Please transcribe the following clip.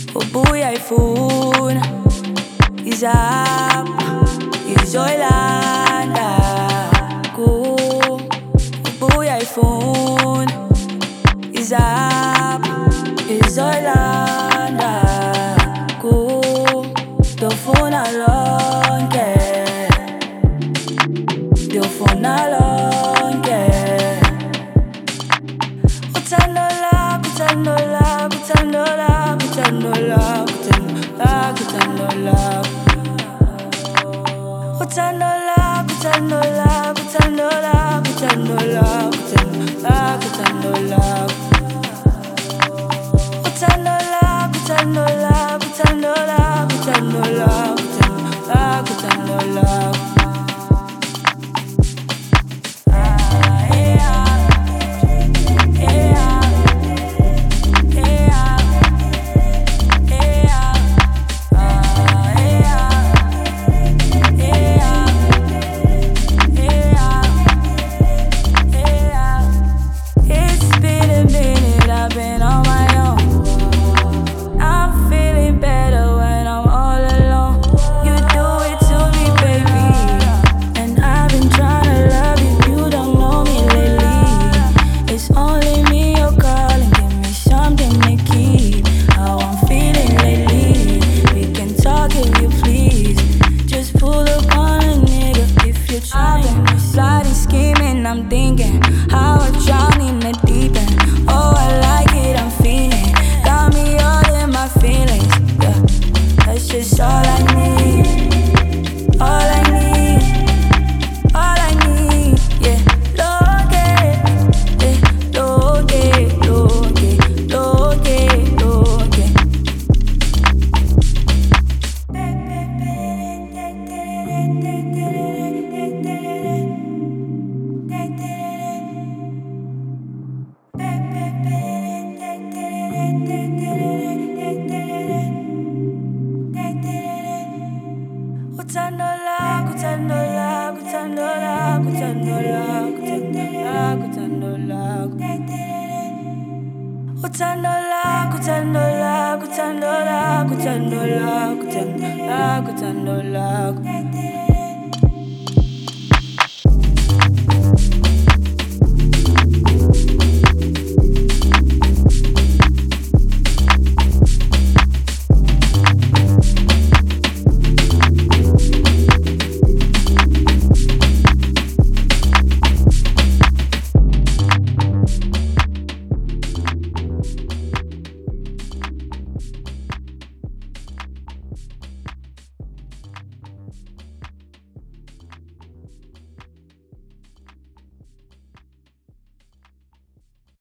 ubuya ifuna izapha izoyilanda ubuya ifuna izapha izoyilanda ndofuna lonke ndofuna lonke uthando lakho uthando lakho uthando lakho uthando lakho uthando lakho uthando lakho uthando lakho uthando lakho uthando lakho uthando lakho uthando lakho uthando lakho uthando lakho uthando lakho uthando lakho I'm thinking how I drown in the deep end. Oh, I like it, I'm feeling. Got me all in my feelings. Yeah, that's just all I need. All I need. All I need. Yeah, loge, loge, loge, loge, loge. Uthando lakho, uthando lakho, uthando lakho, uthando lakho, uthando lakho, uthando lakho, uthando lakho, uthando lakho, uthando lakho, uthando lakho, uthando lakho, uthando lakho.